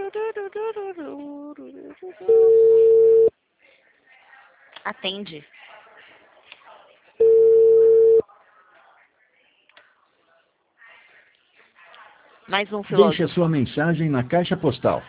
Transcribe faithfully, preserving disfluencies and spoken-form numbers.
Atende. Mais um Deixe a filósofo. sua mensagem na caixa postal